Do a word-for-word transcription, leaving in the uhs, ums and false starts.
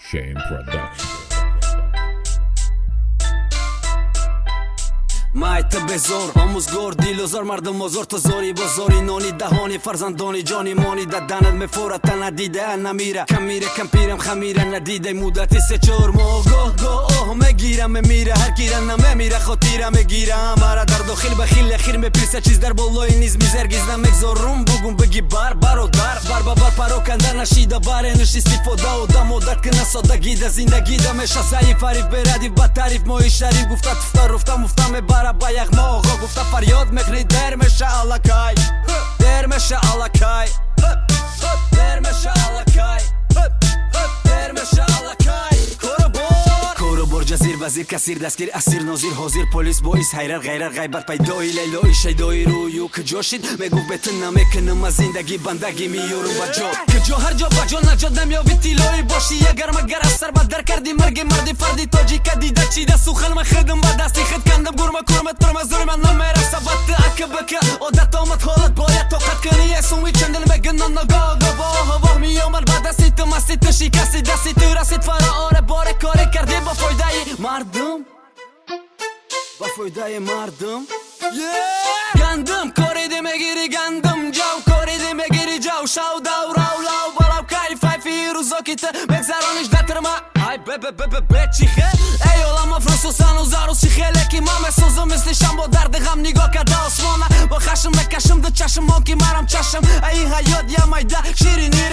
Shame Production. مایت بزور آموزگار دیلوزار مردم مزور تو زوری بزوری نونی دهانی فرزندانی جانی مانی ددنت مفورت ندیده نمیره کم میره کم پیرم خمیره ندیده مودتی سه چور مو گه گه اوه مگیرم میره هر کیرن نمیره خاطیرم میگیرم مرا در داخل بخیل اخیر میپرسه چیز در بالای نیز میزرگیز نمیگذارم بگم بگی بر برادر بر بر پراکنده نشیده بر نش استفاده و دم مدت که نسادگی ده زندگی ده میشه ضعیف فریب بردی با تعریف مای شریف گفته تفتا رفتم افتم بر با یک ما آقا گفته فریاد میکنی در میشه الکای در میشه الکای در میشه الکای در میشه الکای کورو بر جزیر وزیر کثیر دستگیر اسیر ناظر حاضر پلیس باعث حیرت غیرت غیبت پیدای لیلای شیدای رویو که جاشید میگفت بتن نمیکنم از زندگی بندگی میورم با جا که جا هر جا با جا نجات نمیابی تیلای باشی اگر مگر از سر بدر کردی مرگ مردی فردی تاجی که دیده چیده سوخل من خدم با دستی خد کندم گرمه کرمت ترم از ظلم نمیرسه بطه اکه بکه عادت آمد حالت باید طاقت کنی اسومی چندل بگنن نگاه با هوا میامد با دستی تو مستی تو شکستی دستی تو رسید فرا بار کاری کردی با فایده مردم با فایده مردم گندم کاریده میگیری گندم جو کاریده میگیری جو شو دو رو لو بالاو کیف های فی روزا که ته بگذرانش دتر ما ای به به به به به چیخه ای اولا فرسوسان و زاروسی خیلی که ما مسوزم مثلشم با درد غم نگاه کرده آسمانه با خشم بکشم دو چشم ما که مرم چشم ای حیات یا مایده شیرینی